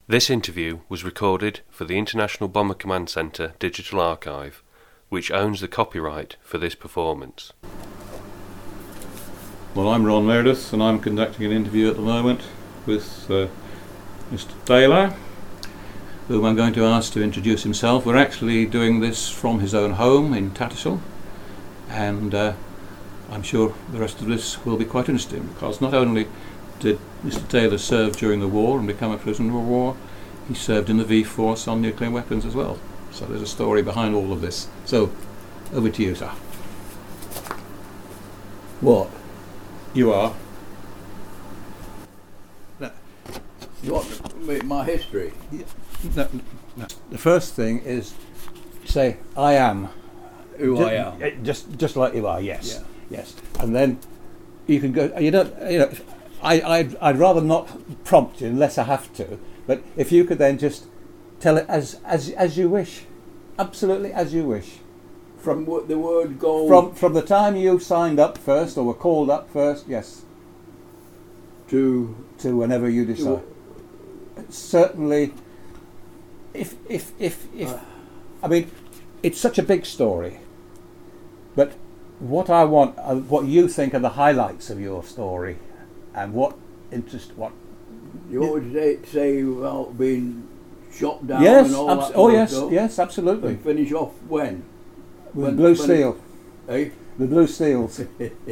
This interview was recorded for the International Bomber Command Centre Digital Archive, which owns the copyright for this performance. Well, I'm Ron Meredith, and I'm conducting an interview at the moment with Mr. Taylor, whom I'm going to ask to introduce himself. We're actually doing this from his own home in Tattershall, and I'm sure the rest of this will be quite interesting, because not only did Mr. Taylor serve during the war and become a prisoner of war, he served in the V-Force on nuclear weapons as well. So there's a story behind all of this. So, over to you, sir. What? You are. You want my history? No. The first thing is say, I am. I am. Just like you are, yes. Yeah. Yes. And then you can go, I'd rather not prompt you unless I have to, but if you could then just tell it as you wish. Absolutely as you wish. From what the word go... From the time you signed up first, or were called up first, yes. To whenever you decide. Certainly, if I mean, it's such a big story, but what I want, what you think are the highlights of your story, and what you want to say about being shot down? Yes, and all that yes, stuff? Yes, absolutely. And finish off when? With Blue Steel. Eh? The Blue Steels.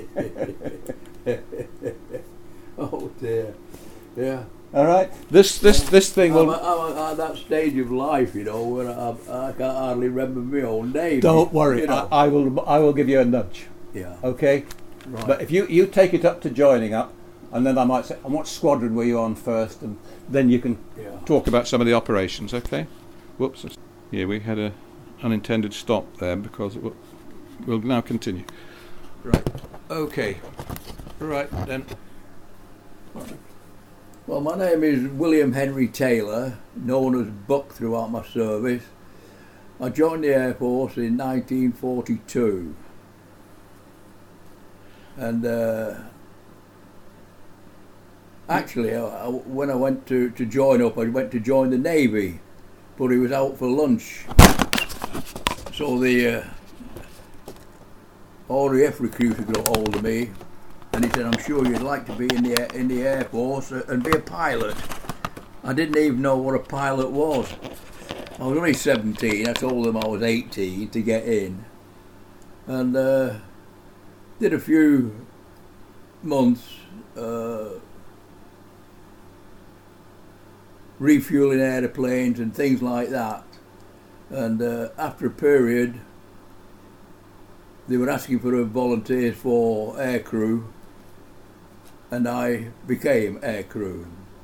Oh dear. Yeah. All right. This thing will. I'm at that stage of life, where I can't hardly remember my own name. Don't worry. I will give you a nudge. Yeah. Okay. Right. But if you take it up to joining up, and then I might say, and what squadron were you on first, and then you can talk about some of the operations. Okay. Whoops. Yeah, we had a unintended stop there because we'll now continue. Right. Okay. Right then. Well, my name is William Henry Taylor, known as Buck throughout my service. I joined the Air Force in 1942. And actually, when I went to join up, I went to join the Navy, but he was out for lunch. So the RAF recruiter got hold of me, and he said, "I'm sure you'd like to be in the Air Force and be a pilot." I didn't even know what a pilot was. I was only 17. I told them I was 18 to get in, and did a few months refueling aeroplanes and things like that. And after a period, they were asking for volunteers for aircrew, and I became aircrew.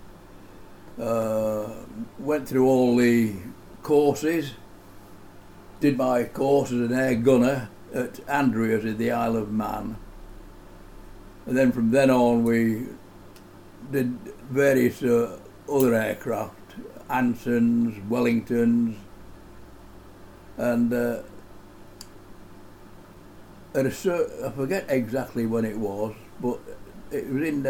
Went through all the courses, did my course as an air gunner at Andreas in the Isle of Man, and then from then on we did various other aircraft, Ansons, Wellingtons, and I forget exactly when it was, but it was in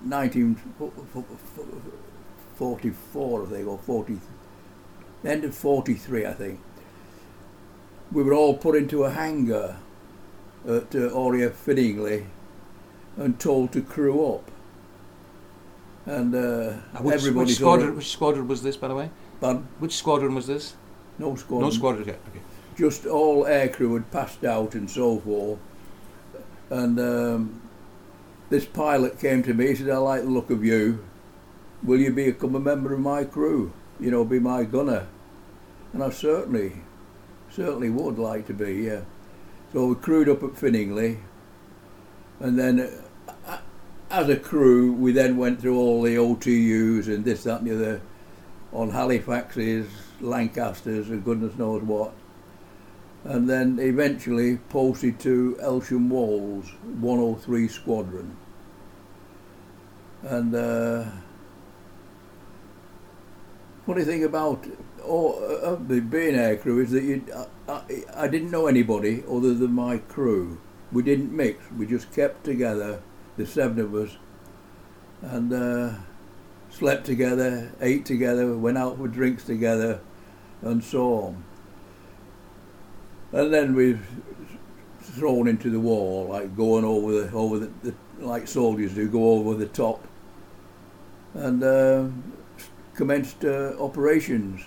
1944, I think, or 40, end of 43, I think. We were all put into a hangar at RAF Finningley and told to crew up. And which squadron was this, by the way? Pardon? Which squadron was this? No squadron. No squadron yet. Okay. Just all aircrew had passed out and so forth. And this pilot came to me. He said, "I like the look of you. Will you become a member of my crew? Be my gunner?" And I certainly would like to be. Yeah. So we crewed up at Finningley, and then as a crew, we then went through all the OTUs and this, that, and the other on Halifaxes, Lancasters, and goodness knows what. And then eventually posted to Elsham Walls 103 Squadron. And funny thing about being aircrew is that I didn't know anybody other than my crew. We didn't mix. We just kept together, the 7 of us, and slept together, ate together, went out for drinks together, and so on. And then we thrown into the war, like going over the like soldiers do, go over the top, and commenced operations.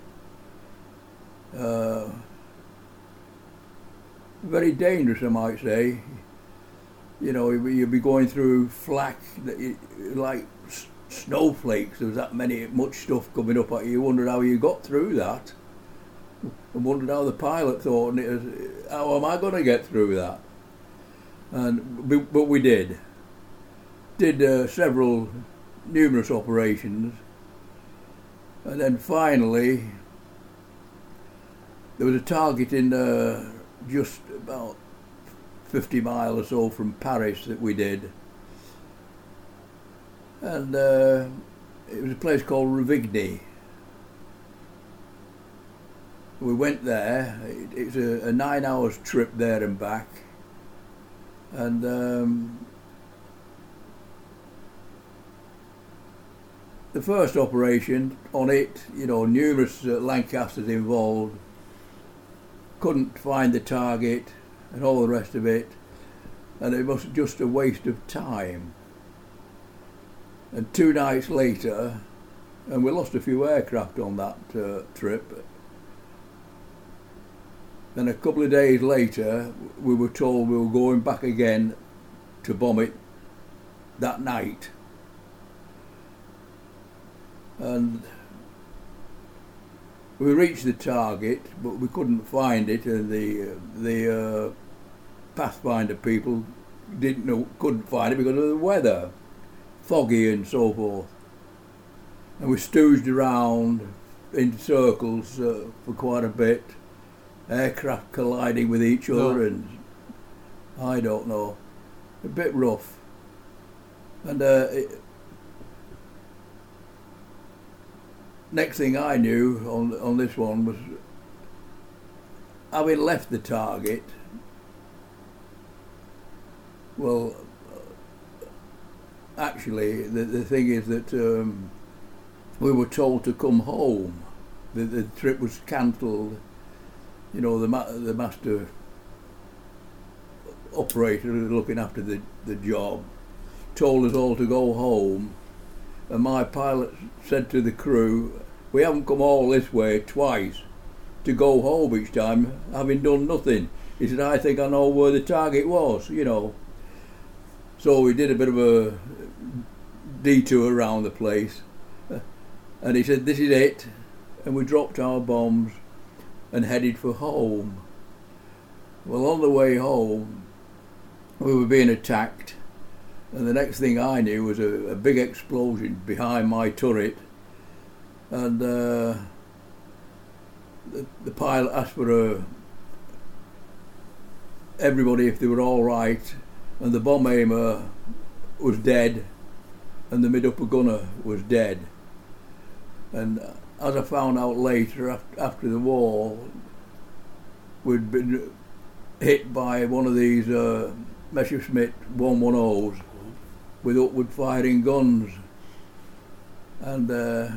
Very dangerous, I might say. You know, you'd be going through flak like snowflakes. There was much stuff coming up at you. You wondered how you got through that. And wondered how the pilot thought, how am I going to get through that? But we did. Did numerous operations, and then finally there was a target in just about 50 miles or so from Paris that we did, and it was a place called Ruvigny. We went there. It's a 9 hours trip there and back, and the first operation on it, you know, numerous Lancasters involved, couldn't find the target and all the rest of it, and it was just a waste of time. And 2 nights later, and we lost a few aircraft on that trip, and a couple of days later we were told we were going back again to bomb it that night. And we reached the target, but we couldn't find it, and the Pathfinder people couldn't find it because of the weather, foggy and so forth. And we stooged around in circles for quite a bit, aircraft colliding with each other, and I don't know, a bit rough. And next thing I knew on this one was, having left the target, well, actually the thing is that we were told to come home. The trip was cancelled. You know, the master operator looking after the job told us all to go home, and my pilot said to the crew, we haven't come all this way twice to go home each time having done nothing. He said, I think I know where the target was, you know. So we did a bit of a detour around the place, and he said, this is it, and we dropped our bombs and headed for home. Well, on the way home we were being attacked, and the next thing I knew was a big explosion behind my turret, and the pilot asked for everybody if they were all right, and the bomb aimer was dead and the mid-upper gunner was dead. And as I found out later, after the war, we'd been hit by one of these Messerschmitt 110s with upward firing guns, and the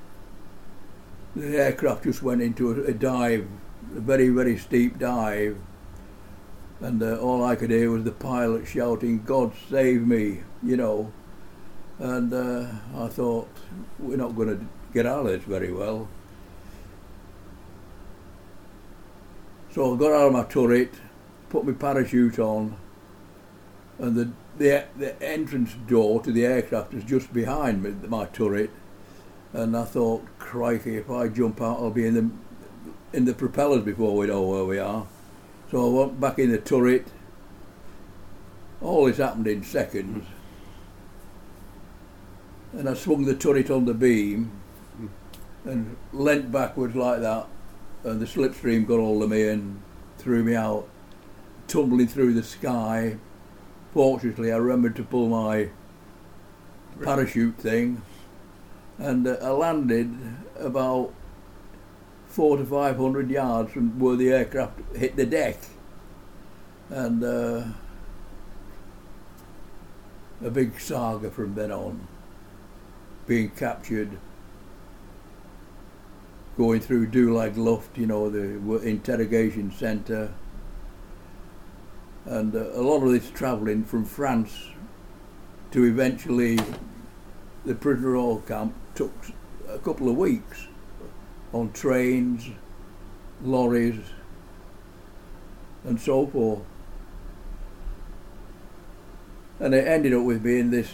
aircraft just went into a dive, a very, very steep dive, and all I could hear was the pilot shouting, God save me, you know. And I thought, we're not going to get out of this very well. So I got out of my turret, put my parachute on, and the entrance door to the aircraft was just behind me, my turret, and I thought, crikey, if I jump out I'll be in the propellers before we know where we are. So I went back in the turret. All this happened in seconds, and I swung the turret on the beam and leant backwards like that, and the slipstream got hold of me and threw me out, tumbling through the sky. Fortunately, I remembered to pull my parachute thing, and I landed about 400 to 500 yards from where the aircraft hit the deck, and a big saga from then on. being captured, going through Dulag Luft, you know, the interrogation centre, and a lot of this travelling from France to eventually the prisoner of war camp took a couple of weeks on trains, lorries, and so forth. And it ended up with being this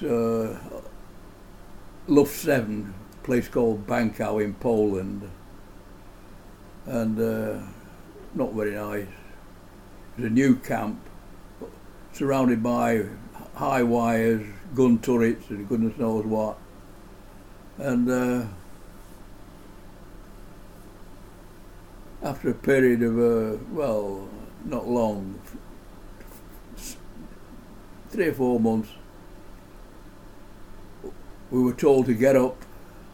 Luft 7 place called Bankow in Poland, and not very nice. It was a new camp surrounded by high wires, gun turrets and goodness knows what. And after a period of, well, not long, 3 or 4 months, we were told to get up,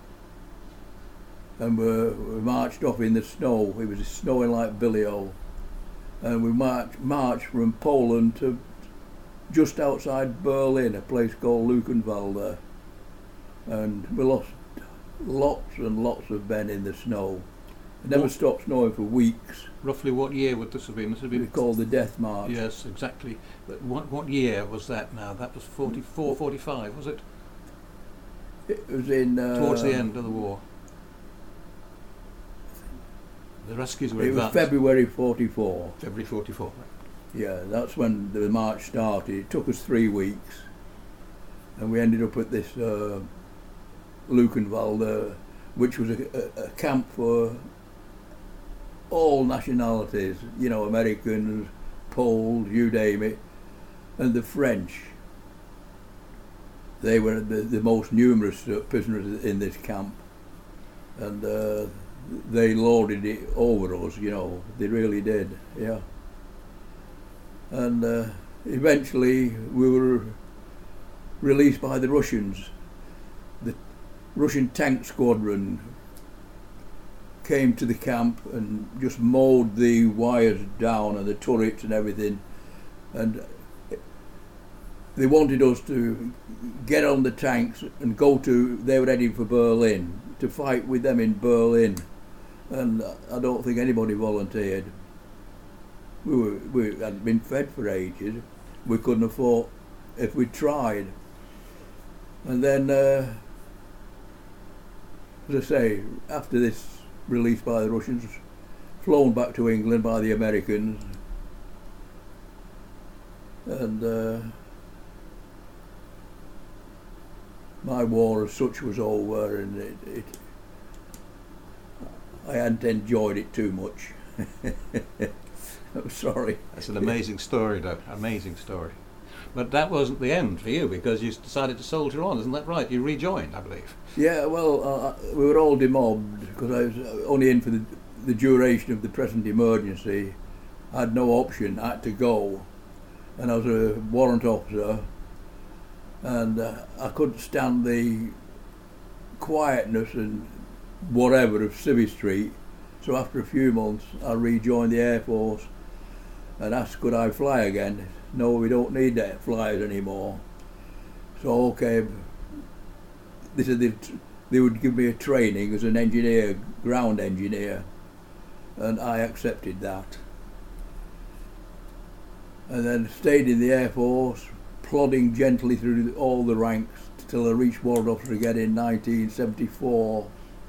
and we marched off in the snow. It was snowing like billy-o, and we marched from Poland to just outside Berlin, a place called Luckenwalde, and we lost lots and lots of men in the snow. It never stopped snowing for weeks. Roughly what year would this have been? This would be called the Death March. Yes, exactly. But what year was that now? That was 44, 45, was it? It was in... towards the end of the war. The rescues were advanced. It was February 44. February 44. Right. Yeah, that's when the march started. It took us 3 weeks, and we ended up at this Luckenwalde, which was a camp for all nationalities, you know, Americans, Poles, you name it, and the French. They were the most numerous prisoners in this camp, and they lorded it over us, you know, they really did, yeah. And eventually we were released by the Russians. The Russian tank squadron came to the camp and just mowed the wires down and the turrets and everything, and they wanted us to get on the tanks and they were heading for Berlin, to fight with them in Berlin, and I don't think anybody volunteered. We hadn't been fed for ages. We couldn't have fought if we tried. And then, as I say, after this release by the Russians, flown back to England by the Americans, and my war as such was over, and I hadn't enjoyed it too much. I'm sorry. That's an amazing story, though. Amazing story. But that wasn't the end for you, because you decided to soldier on, isn't that right? You rejoined, I believe. Yeah, well, we were all demobbed because I was only in for the duration of the present emergency. I had no option. I had to go, and I was a warrant officer, and I couldn't stand the quietness and whatever of Civvy Street. So after a few months, I rejoined the Air Force and asked, could I fly again? No, we don't need that flyers anymore. So okay, they said they would give me a training as an engineer, ground engineer, and I accepted that. And then stayed in the Air Force, plodding gently through all the ranks till I reached warrant officer again in 1974.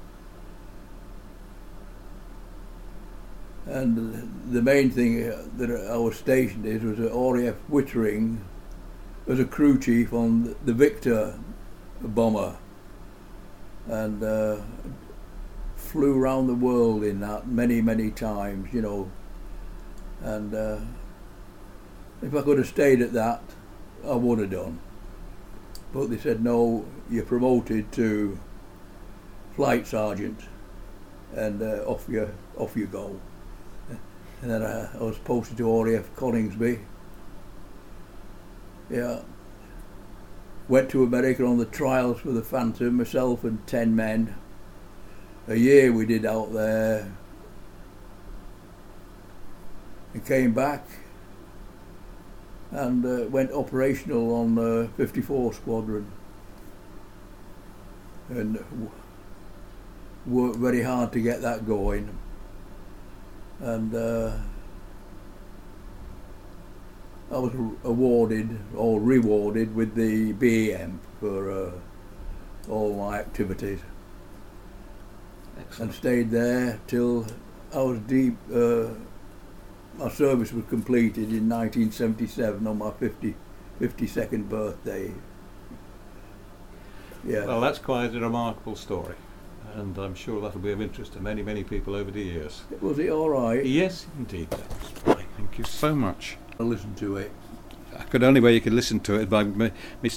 And the main thing that I was stationed in was at RAF Wittering as a crew chief on the Victor bomber, and flew around the world in that many times, you know. And if I could have stayed at that, I would have done. But they said, no, you're promoted to flight sergeant, and off you go. And then I was posted to RAF Coningsby. Yeah. Went to America on the trials for the Phantom, myself and 10 men. A year we did out there. And came back and went operational on 54 Squadron. and worked very hard to get that going. And I was awarded or rewarded with the BEM for all my activities. Excellent. And stayed there till I was deep. My service was completed in 1977 on my 52nd birthday. Yeah. Well, that's quite a remarkable story, and I'm sure that'll be of interest to many, many people over the years. Was it all right? Yes, indeed. That was fine. Thank you so much. I listened to it. The only way you could listen to it by me